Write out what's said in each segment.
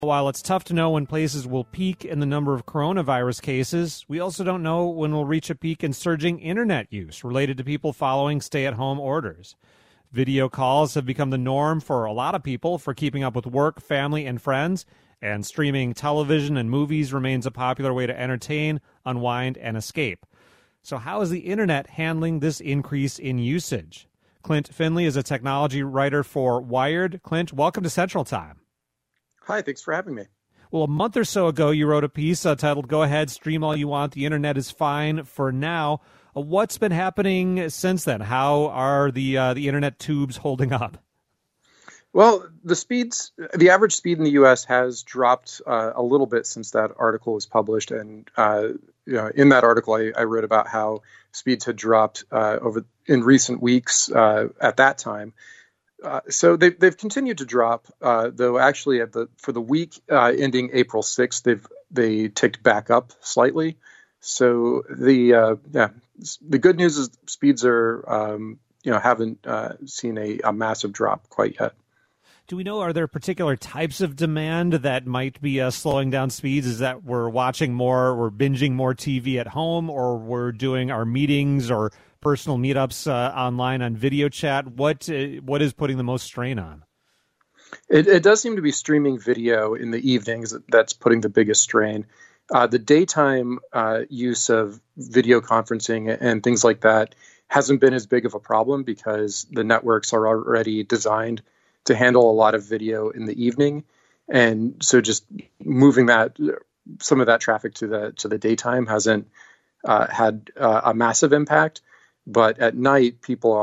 While it's tough to know when places will peak in the number of coronavirus cases, we also don't know when we'll reach a peak in surging internet use related to people following stay-at-home orders. Video calls have become the norm for a lot of people for keeping up with work, family, and friends, and streaming television and movies remains a popular way to entertain, unwind, and escape. So how is the internet handling this increase in usage? Clint Finley is a technology writer for Wired. Clint, welcome to Central Time. Hi, thanks for having me. Well, a month or so ago, you wrote a piece titled, "Go Ahead, Stream All You Want. The Internet is Fine for Now." What's been happening since then? How are the internet tubes holding up? Well, the average speed in the U.S. has dropped a little bit since that article was published. And in that article, I wrote about how speeds had dropped in recent weeks at that time. So they've continued to drop, though actually for the week ending April 6th, they ticked back up slightly. So the good news is speeds haven't seen a massive drop quite yet. Do we know, are there particular types of demand that might be slowing down speeds? Is that we're watching more, we're binging more TV at home, or we're doing our meetings or personal meetups online on video chat? What is putting the most strain on? It does seem to be streaming video in the evenings that's putting the biggest strain. The daytime use of video conferencing and things like that hasn't been as big of a problem because the networks are already designed to handle a lot of video in the evening. And so just moving some of that traffic to the daytime hasn't had a massive impact. But at night,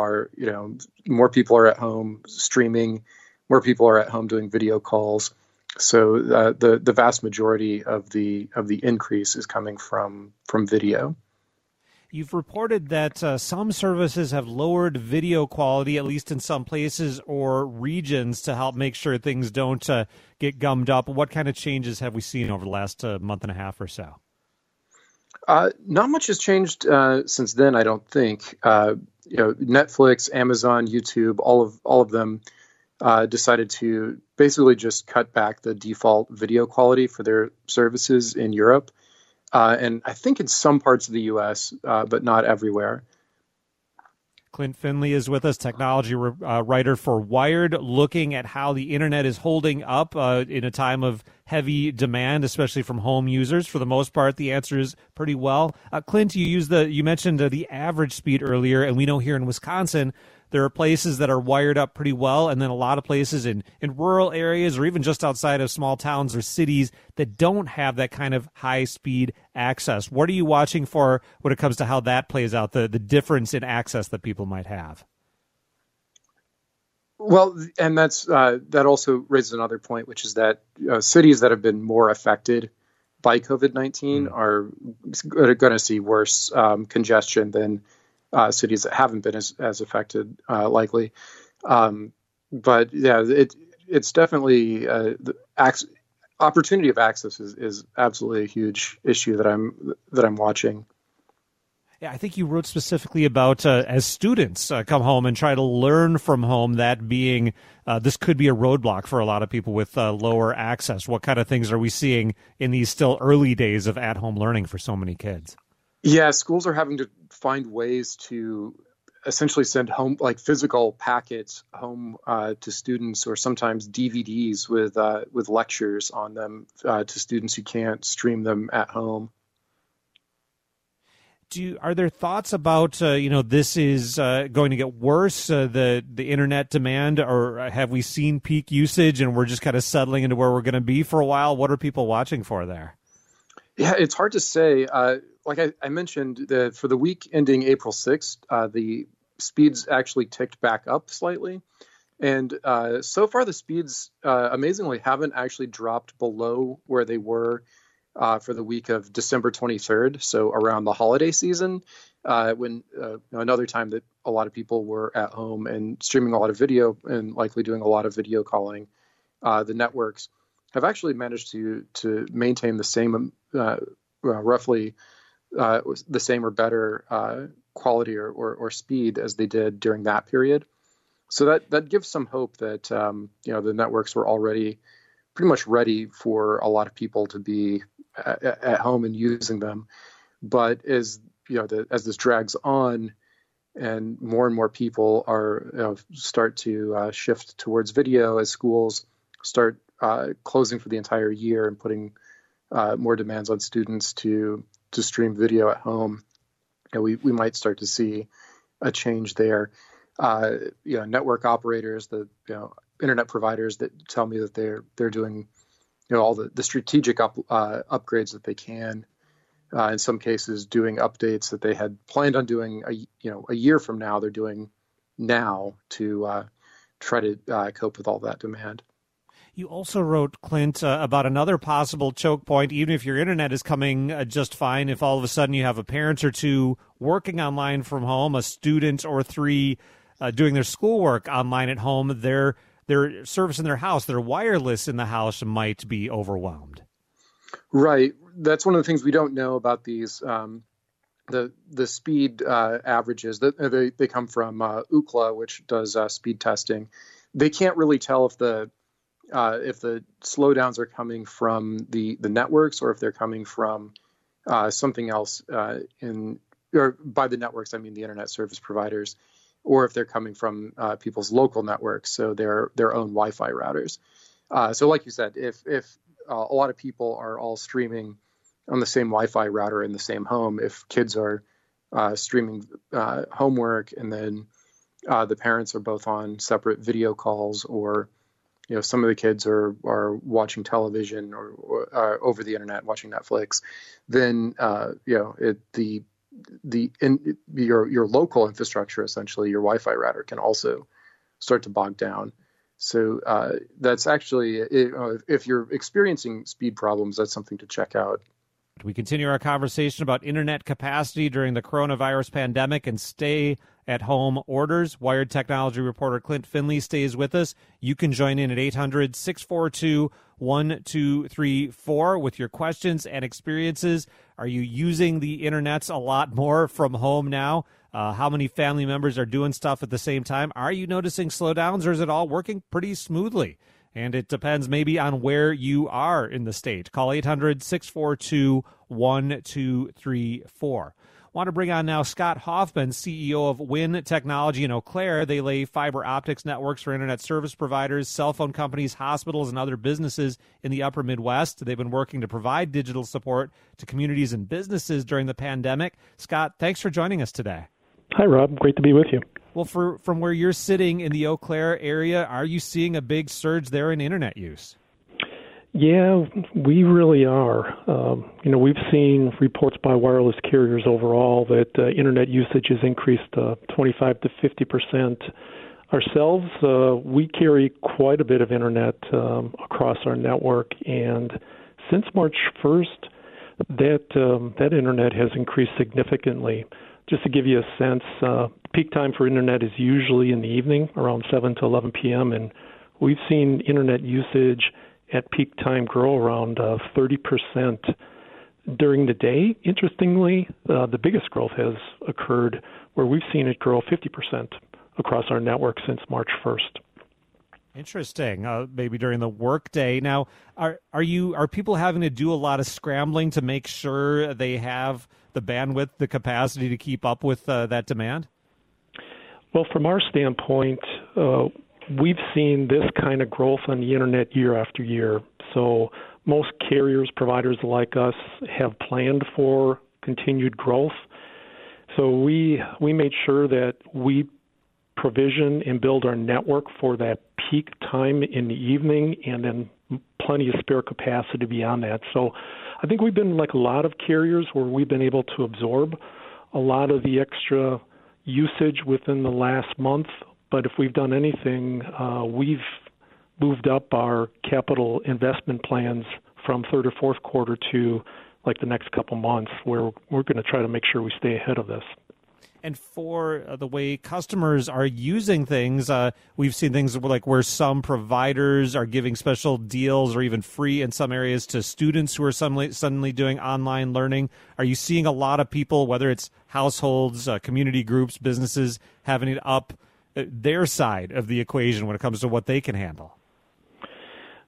more people are at home streaming, more people are at home doing video calls. So the vast majority of the increase is coming from video. You've reported that some services have lowered video quality, at least in some places or regions, to help make sure things don't get gummed up. What kind of changes have we seen over the last month and a half or so? Not much has changed since then, I don't think. Netflix, Amazon, YouTube, all of them decided to basically just cut back the default video quality for their services in Europe. And I think in some parts of the U.S., but not everywhere. Clint Finley is with us, technology writer for Wired, looking at how the internet is holding up in a time of heavy demand, especially from home users. For the most part, the answer is pretty well. Clint, you mentioned the average speed earlier, and we know here in Wisconsin, there are places that are wired up pretty well, and then a lot of places in rural areas or even just outside of small towns or cities that don't have that kind of high-speed access. What are you watching for when it comes to how that plays out, the difference in access that people might have? Well, and that also raises another point, which is that cities that have been more affected by COVID-19 are going to see worse congestion than cities that haven't been as affected, likely. But yeah, it's definitely the opportunity of access is absolutely a huge issue that I'm watching. Yeah, I think you wrote specifically about as students come home and try to learn from home, that being this could be a roadblock for a lot of people with lower access. What kind of things are we seeing in these still early days of at-home learning for so many kids? Yeah, schools are having to find ways to essentially send home, like physical packets home to students, or sometimes DVDs with lectures on them to students who can't stream them at home. Are there thoughts about this is going to get worse, the internet demand, or have we seen peak usage and we're just kind of settling into where we're going to be for a while? What are people watching for there? Yeah, it's hard to say. Like I mentioned, for the week ending April 6th, the speeds actually ticked back up slightly. And so far, the speeds amazingly haven't actually dropped below where they were for the week of December 23rd, so around the holiday season, when another time that a lot of people were at home and streaming a lot of video and likely doing a lot of video calling. The networks have actually managed to maintain the same, roughly the same or better quality or speed as they did during that period. So that gives some hope that the networks were already pretty much ready for a lot of people to be at home and using them. But as as this drags on, and more people are start to shift towards video as schools start closing for the entire year and putting more demands on students to stream video at home, we might start to see a change there. Network operators, the internet providers that tell me that they're doing all the strategic upgrades that they can. In some cases, doing updates that they had planned on doing a year from now, they're doing now to try to cope with all that demand. You also wrote, Clint, about another possible choke point, even if your internet is coming just fine, if all of a sudden you have a parent or two working online from home, a student or three doing their schoolwork online at home, their service in their house, their wireless in the house might be overwhelmed. Right. That's one of the things we don't know about these. The speed averages that they come from Ookla, which does speed testing. They can't really tell if the slowdowns are coming from the networks or if they're coming from something else or by the networks, I mean the internet service providers, or if they're coming from people's local networks, so their own Wi-Fi routers. So like you said, if a lot of people are all streaming on the same Wi-Fi router in the same home, if kids are streaming homework and then the parents are both on separate video calls, or some of the kids are watching television or over the internet watching Netflix, then your local infrastructure, essentially your Wi-Fi router, can also start to bog down. So that's actually, if you're experiencing speed problems, that's something to check out. We continue our conversation about internet capacity during the coronavirus pandemic and stay-at-home orders. Wired technology reporter Clint Finley stays with us. You can join in at 800-642-1234 with your questions and experiences. Are you using the internets a lot more from home now? How many family members are doing stuff at the same time? Are you noticing slowdowns, or is it all working pretty smoothly? And it depends maybe on where you are in the state. Call 800-642-1234. Want to bring on now Scott Hoffman, CEO of WIN Technology in Eau Claire. They lay fiber optics networks for internet service providers, cell phone companies, hospitals, and other businesses in the upper Midwest. They've been working to provide digital support to communities and businesses during the pandemic. Scott, thanks for joining us today. Hi, Rob. Great to be with you. Well, from where you're sitting in the Eau Claire area, are you seeing a big surge there in internet use? Yeah, we really are. We've seen reports by wireless carriers overall that internet usage has increased 25 to 50%. Ourselves, we carry quite a bit of internet across our network, and since March 1st, that internet has increased significantly. Just to give you a sense, peak time for internet is usually in the evening, around 7 to 11 p.m., and we've seen internet usage at peak time grow around 30% during the day. Interestingly, the biggest growth has occurred where we've seen it grow 50% across our network since March 1st. Interesting. Maybe during the workday. Now, are people having to do a lot of scrambling to make sure they have the bandwidth, the capacity to keep up with that demand? Well, from our standpoint, we've seen this kind of growth on the internet year after year. So most carriers, providers like us, have planned for continued growth. So we made sure that we provision and build our network for that peak time in the evening, and then plenty of spare capacity beyond that. So I think we've been like a lot of carriers where we've been able to absorb a lot of the extra usage within the last month. But if we've done anything, we've moved up our capital investment plans from third or fourth quarter to like the next couple months, where we're going to try to make sure we stay ahead of this. And for the way customers are using things, we've seen things like where some providers are giving special deals or even free in some areas to students who are suddenly doing online learning. Are you seeing a lot of people, whether it's households, community groups, businesses, having it up their side of the equation when it comes to what they can handle?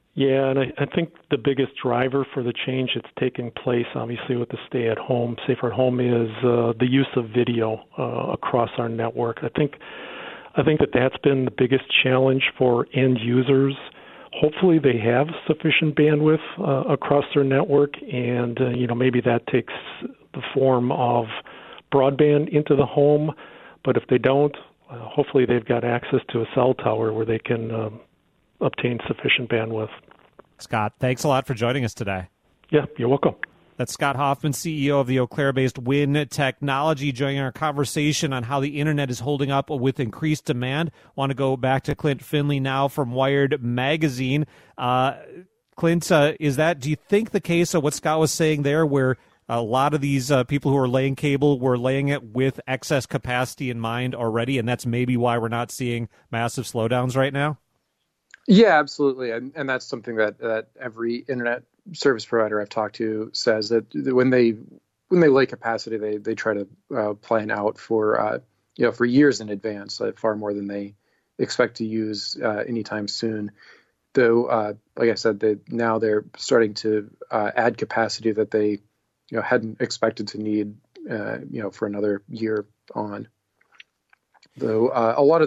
Yeah, and I think the biggest driver for the change that's taking place, obviously, with the stay-at-home, safer at home, is the use of video across our network. I think that's been the biggest challenge for end users. Hopefully, they have sufficient bandwidth across their network, and maybe that takes the form of broadband into the home. But if they don't, hopefully they've got access to a cell tower where they can obtain sufficient bandwidth. Scott, thanks a lot for joining us today. Yeah, you're welcome. That's Scott Hoffman, CEO of the Eau Claire-based WIN Technology, joining our conversation on how the internet is holding up with increased demand. Want to go back to Clint Finley now from Wired Magazine. Clint, do you think the case of what Scott was saying there, where a lot of these people who are laying cable were laying it with excess capacity in mind already, and that's maybe why we're not seeing massive slowdowns right now? Yeah, absolutely. And that's something that every internet service provider I've talked to says, that when they lay capacity, they try to plan out for years in advance, far more than they expect to use anytime soon. Though, like I said, now they're starting to add capacity that they hadn't expected to need for another year on. Though a lot of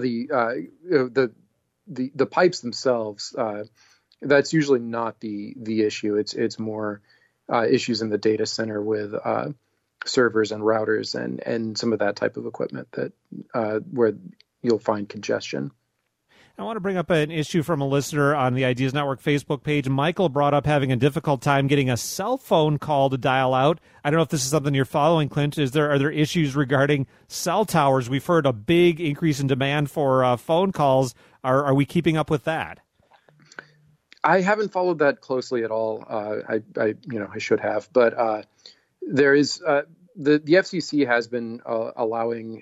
the pipes themselves, that's usually not the issue. It's more issues in the data center with servers and routers and some of that type of equipment that where you'll find congestion. I want to bring up an issue from a listener on the Ideas Network Facebook page. Michael brought up having a difficult time getting a cell phone call to dial out. I don't know if this is something you're following, Clint. Are there issues regarding cell towers? We've heard a big increase in demand for phone calls. Are we keeping up with that? I haven't followed that closely at all. I should have, but there is the FCC has been allowing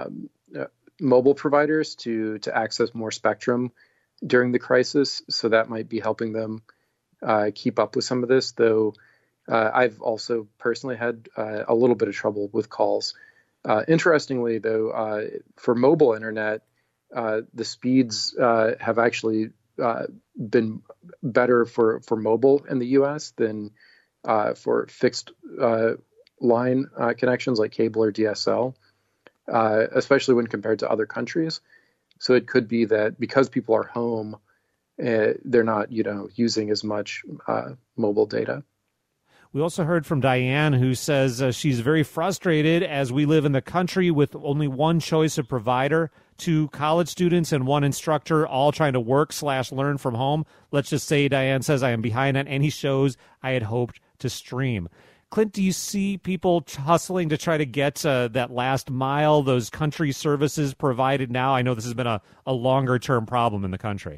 mobile providers to access more spectrum during the crisis, so that might be helping them keep up with some of this. Though I've also personally had a little bit of trouble with calls. Interestingly, though, for mobile internet, the speeds have actually been better for mobile in the U.S. than for fixed line connections like cable or DSL. Especially when compared to other countries. So it could be that because people are home, they're not, using as much mobile data. We also heard from Diane, who says she's very frustrated as we live in the country with only one choice of provider, 2 college students and 1 instructor, all trying to work/learn from home. Let's just say Diane says, I am behind on any shows I had hoped to stream. Clint, do you see people hustling to try to get that last mile, those country services provided now? I know this has been a longer-term problem in the country.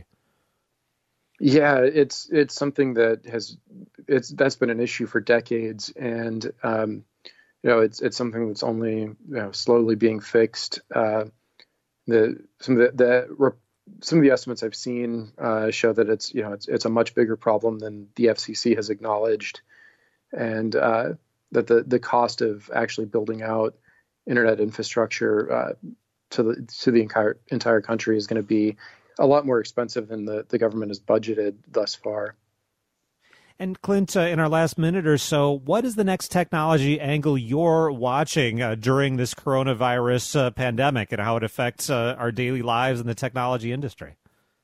Yeah, it's something that's been an issue for decades, and it's something that's only slowly being fixed. Some of the estimates I've seen show that it's a much bigger problem than the FCC has acknowledged. And that the cost of actually building out internet infrastructure to the entire country is going to be a lot more expensive than the government has budgeted thus far. And Clint, in our last minute or so, what is the next technology angle you're watching during this coronavirus pandemic and how it affects our daily lives in the technology industry?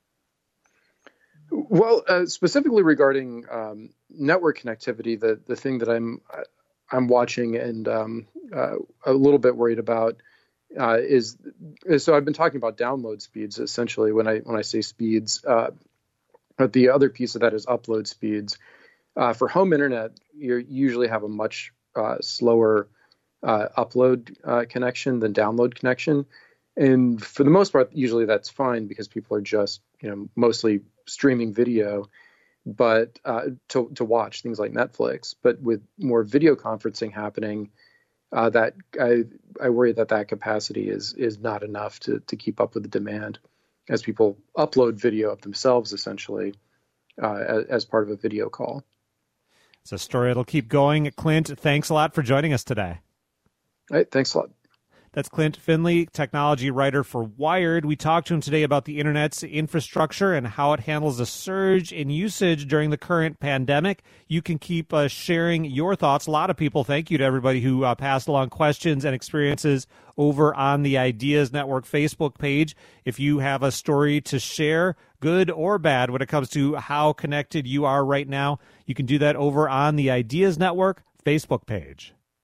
Well, specifically regarding network connectivity, the thing that I'm watching and a little bit worried about is so I've been talking about download speeds essentially when I say speeds, but the other piece of that is upload speeds. For home internet, you usually have a much slower upload connection than download connection, and for the most part, usually that's fine because people are just mostly streaming video, but to watch things like Netflix. But with more video conferencing happening, that I worry that capacity is not enough to keep up with the demand as people upload video of themselves essentially as part of a video call. It's a story that'll keep going. Clint, thanks a lot for joining us today. All right, thanks a lot. That's Clint Finley, technology writer for Wired. We talked to him today about the internet's infrastructure and how it handles a surge in usage during the current pandemic. You can keep sharing your thoughts. A lot of people, thank you to everybody who passed along questions and experiences over on the Ideas Network Facebook page. If you have a story to share, good or bad, when it comes to how connected you are right now, you can do that over on the Ideas Network Facebook page.